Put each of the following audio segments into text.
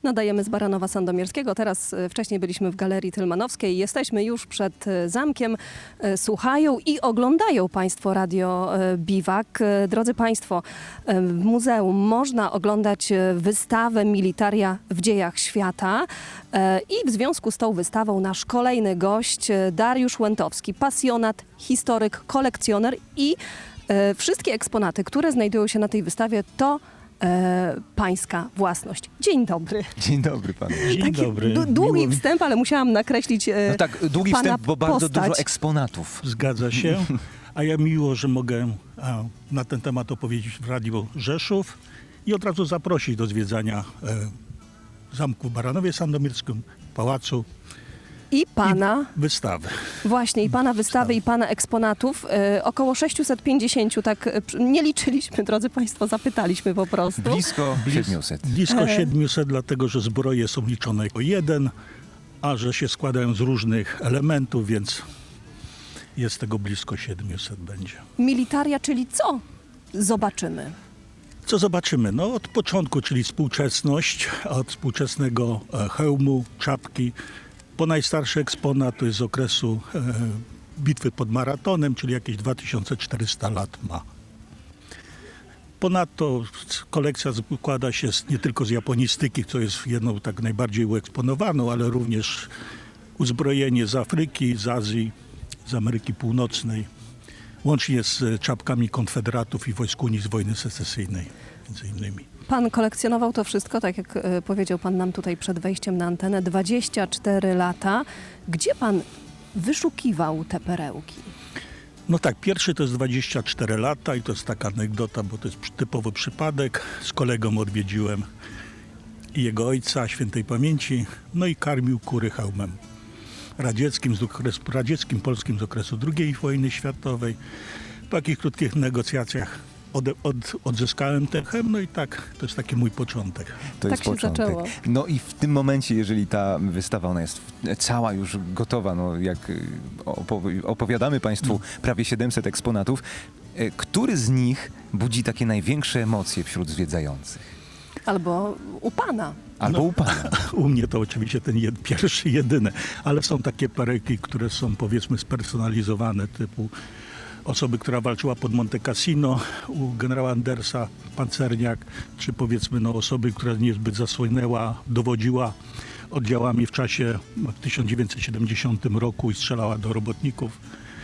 Nadajemy z Baranowa Sandomierskiego. Teraz wcześniej byliśmy w Galerii Tylmanowskiej. Jesteśmy już przed zamkiem. Słuchają i oglądają Państwo Radio Biwak. Drodzy Państwo, w muzeum można oglądać wystawę Militaria w dziejach świata. I w związku z tą wystawą nasz kolejny gość, Dariusz Łętowski, pasjonat, historyk, kolekcjoner i wszystkie eksponaty, które znajdują się na tej wystawie, to pańska własność. Dzień dobry. Dzień dobry panu. Dzień dobry. Długi wstęp, ale musiałam nakreślić No tak, długi pana wstęp, bo bardzo postać. dużo eksponatów. Zgadza się. A ja miło, że mogę na ten temat opowiedzieć w Radiu Rzeszów i od razu zaprosić do zwiedzania zamku w Baranowie Sandomierskim, pałacu I pana, wystawy. właśnie, i pana wystawy, i pana eksponatów. Około 650, tak nie liczyliśmy, drodzy Państwo, zapytaliśmy po prostu. Blisko 700. Blisko 700, dlatego że zbroje są liczone jako jeden, a że się składają z różnych elementów, więc jest tego blisko 700 będzie. Militaria, czyli co? Zobaczymy. Co zobaczymy? No od początku, czyli współczesność, od współczesnego hełmu, czapki, po najstarszy eksponat to jest z okresu bitwy pod Maratonem, czyli jakieś 2400 lat ma. Ponadto kolekcja składa się nie tylko z japonistyki, co jest jedną tak najbardziej ueksponowaną, ale również uzbrojenie z Afryki, z Azji, z Ameryki Północnej, łącznie z czapkami konfederatów i wojsk Unii z wojny secesyjnej, między innymi. Pan kolekcjonował to wszystko, tak jak powiedział pan nam tutaj przed wejściem na antenę, 24 lata. Gdzie pan wyszukiwał te perełki? No tak, pierwszy to jest 24 lata i to jest taka anegdota, bo to jest typowy przypadek. Z kolegą odwiedziłem jego ojca, świętej pamięci, no i karmił kury hełmem radzieckim, polskim z okresu II wojny światowej. Po takich krótkich negocjacjach odzyskałem ten hełm, no i tak, to jest taki mój początek. To Tak jest się początek. zaczęło. No i w tym momencie, jeżeli ta wystawa, ona jest cała już gotowa, no jak opowiadamy państwu prawie 700 eksponatów, który z nich budzi takie największe emocje wśród zwiedzających? Albo u pana. Albo u pana. U mnie to oczywiście ten pierwszy, jedyny, ale są takie perełki, które są powiedzmy spersonalizowane, typu osoby, która walczyła pod Monte Cassino u generała Andersa, pancerniak, czy powiedzmy osoby, która niezbyt zasłynęła, dowodziła oddziałami w czasie w 1970 roku i strzelała do robotników.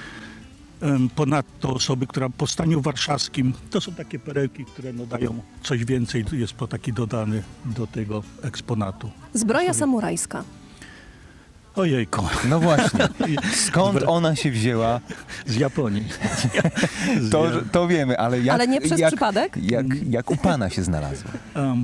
Ponadto osoby, która w Powstaniu Warszawskim, to są takie perełki, które dają coś więcej, jest to taki dodany do tego eksponatu. Zbroja samurajska. Ojejku, No właśnie. Skąd ona się wzięła? z Japonii. To wiemy, ale jak... Ale nie przez przypadek? Jak u pana się znalazła?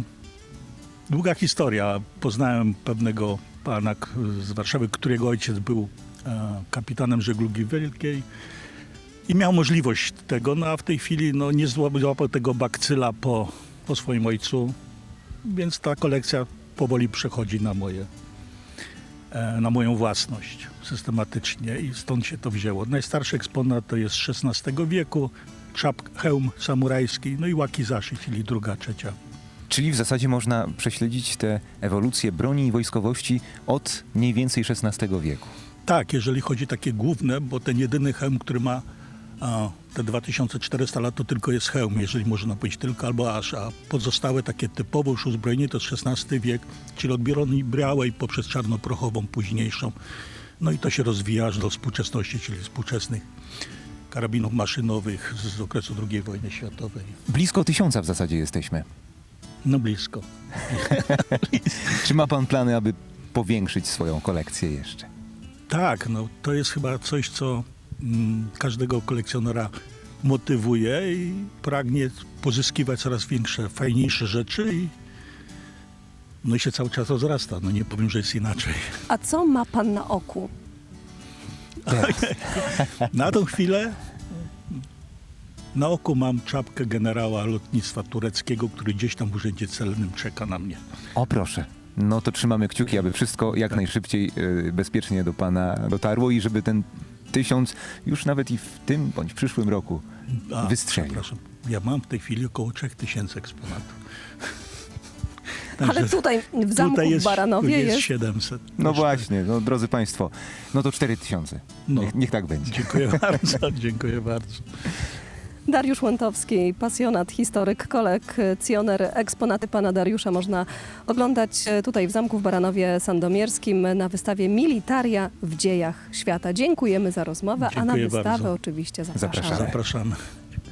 Długa historia. Poznałem pewnego pana z Warszawy, którego ojciec był kapitanem żeglugi wielkiej i miał możliwość tego, no a w tej chwili nie złapał tego bakcyla po swoim ojcu, więc ta kolekcja powoli przechodzi na moją własność systematycznie i stąd się to wzięło. Najstarszy eksponat to jest z XVI wieku, hełm samurajski, no i wakizashi, czyli druga, trzecia. Czyli w zasadzie można prześledzić tę ewolucję broni i wojskowości od mniej więcej XVI wieku. Tak, jeżeli chodzi takie główne, bo ten jedyny hełm, który ma te 2400 lat, to tylko jest hełm, jeżeli można powiedzieć tylko albo aż, a pozostałe takie typowe już uzbrojenie to jest XVI wiek, czyli od broni białej poprzez czarnoprochową późniejszą. No i to się rozwija aż do współczesności, czyli współczesnych karabinów maszynowych z okresu II wojny światowej. Blisko 1000 w zasadzie jesteśmy. No blisko. Czy ma pan plany, aby powiększyć swoją kolekcję jeszcze? Tak, to jest chyba coś, co każdego kolekcjonera motywuje i pragnie pozyskiwać coraz większe, fajniejsze rzeczy i się cały czas rozrasta. Nie powiem, że jest inaczej. A co ma pan na oku? Na tą chwilę na oku mam czapkę generała lotnictwa tureckiego, który gdzieś tam w urzędzie celnym czeka na mnie. O proszę. No to trzymamy kciuki, aby wszystko jak najszybciej bezpiecznie do pana dotarło i żeby ten 1000 już nawet i w tym bądź w przyszłym roku wystrzelił. Przepraszam, ja mam w tej chwili około 3000 eksponatów. Ale tutaj w zamku Tutaj jest, w Baranowie jest jest 700. No właśnie, no drodzy Państwo, no to 4000. No. Niech tak będzie. Dziękuję bardzo, dziękuję bardzo. Dariusz Łętowski, pasjonat, historyk, kolekcjoner. Eksponaty pana Dariusza można oglądać tutaj w zamku w Baranowie Sandomierskim na wystawie Militaria w dziejach świata. Dziękujemy za rozmowę, a na Dziękuję wystawę bardzo. oczywiście Zapraszamy. Zapraszamy.